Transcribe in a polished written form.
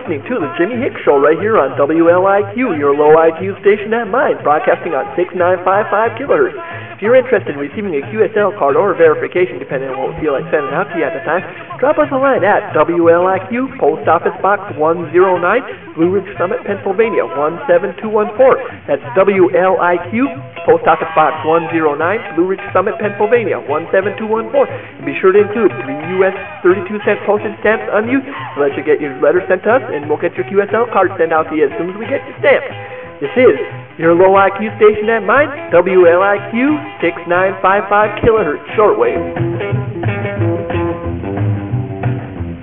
listening to the Jimmy Hicks Show right here on WLIQ, your low IQ station at mine, broadcasting on 6955 kilohertz. If you're interested in receiving a QSL card or verification, depending on what we feel like sending out to you at the time, drop us a line at WLIQ, Post Office Box 109, Blue Ridge Summit, Pennsylvania 17214. That's WLIQ, Post Office Box 109, Blue Ridge Summit, Pennsylvania 17214. And be sure to include 3 U.S. 32-cent postage stamps on you so that you get your letter sent to us, and we'll get your QSL card sent out to you as soon as we get your stamp. This is your low IQ station at mine, WLIQ 6955 kilohertz shortwave.